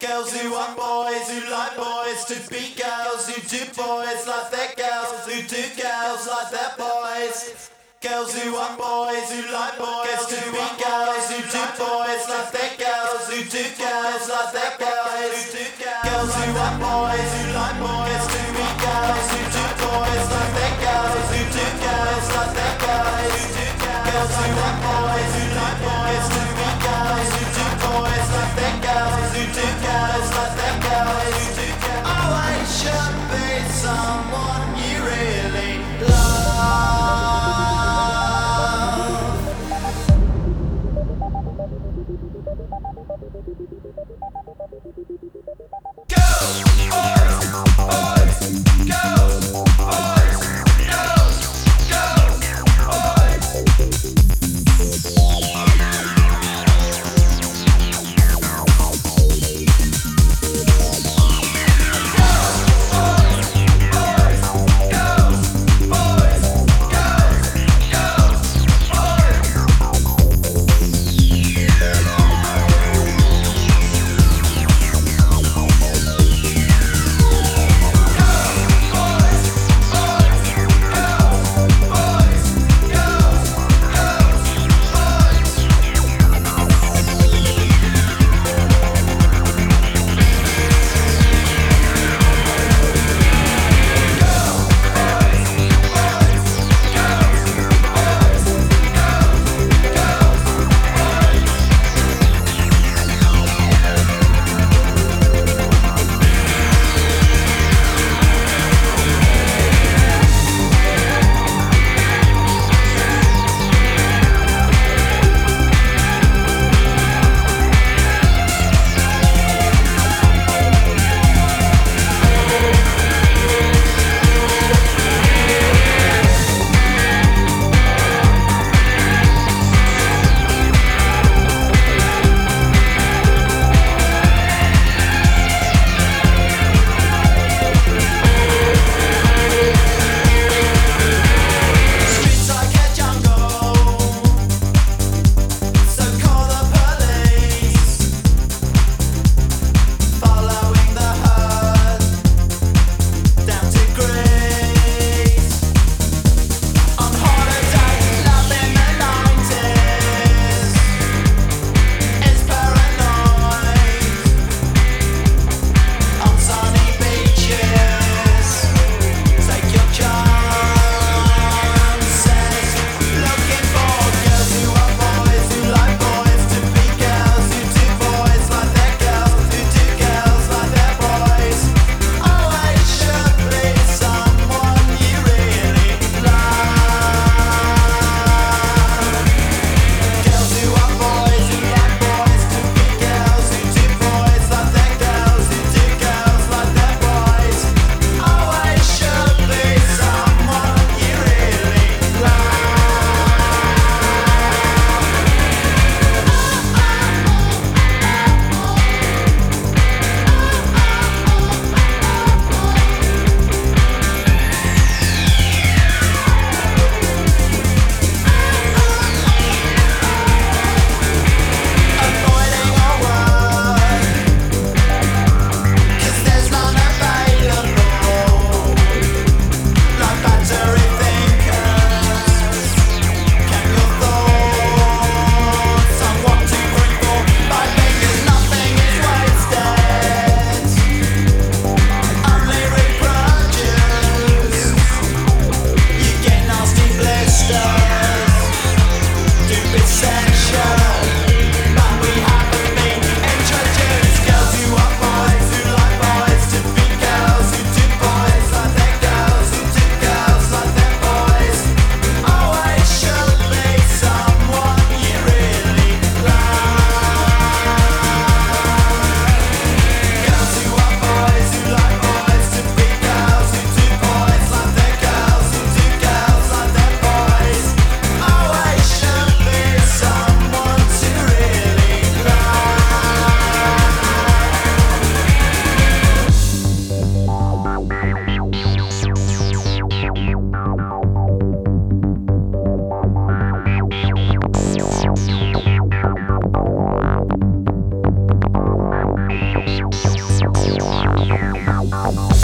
Girls who want boys, who like boys, to be girls who do boys like their girls, who do girls like their boys. Girls who want boys, who like boys, to be girls who do boys like their girls, who do girls like their boys. Girls who want boys, who like boys, to be girls who do boys like their girls, who do girls like their boys. Girls who want boys, who like boys, to be girls who do boys like their girls, who do girls like their boys. Always should be someone you really love. Go! Bye.